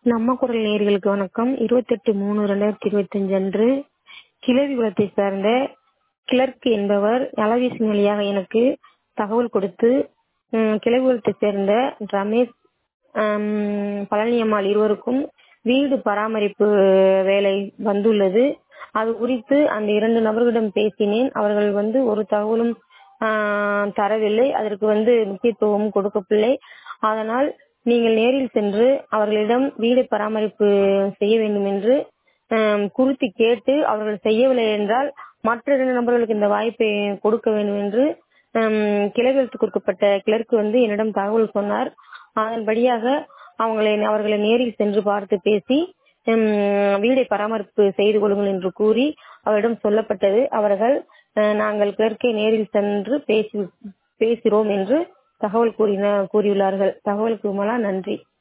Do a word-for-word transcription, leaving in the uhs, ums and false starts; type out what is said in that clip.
நம்ம குரல் நேயர்களுக்கு வணக்கம். இருபத்தெட்டு மூணு ரெண்டாயிரத்தி இருபத்தி அஞ்சு அன்று கிளவி குலத்தை சார்ந்த கிளர்க் என்பவர் அலைபேசி வழியாக எனக்கு தகவல் கொடுத்து உம், கிளவி குலத்தை சேர்ந்த ரமேஷ் ஆம், பழனியம்மாள் இருவருக்கும் வீடு பராமரிப்பு வேலை வந்துள்ளது. அது குறித்து அந்த இரண்டு நபர்களிடம் பேசினேன். அவர்கள் வந்து ஒரு தகவலும் ஆஹ், தரவில்லை. அதற்கு வந்து முக்கியத்துவம் கொடுக்கவில்லை. அதனால் நீங்கள் நேரில் சென்று அவர்களிடம் வீடு பராமரிப்பு செய்ய வேண்டும் என்று ஆம், குறித்து கேட்டு அவர்கள் செய்யவில்லை என்றால் மற்ற இரண்டு நபர்களுக்கு இந்த வாய்ப்பை கொடுக்க வேண்டும் என்று ஆம், கிளைகளுக்கு கொடுக்கப்பட்ட கிளர்க்கு வந்து என்னிடம் தகவல் சொன்னார். அதன்படியாக அவங்களை அவர்களை நேரில் சென்று பார்த்து பேசி உம், வீடை பராமரிப்பு செய்து கொள்ளுங்கள் என்று கூறி அவரிடம் சொல்லப்பட்டது. அவர்கள் அஹ், நாங்கள் கிளர்க்கை நேரில் சென்று பேசி பேசுகிறோம் என்று தகவல் கூறின கூறியுள்ளார்கள். தகவலுக்கு மலா நன்றி.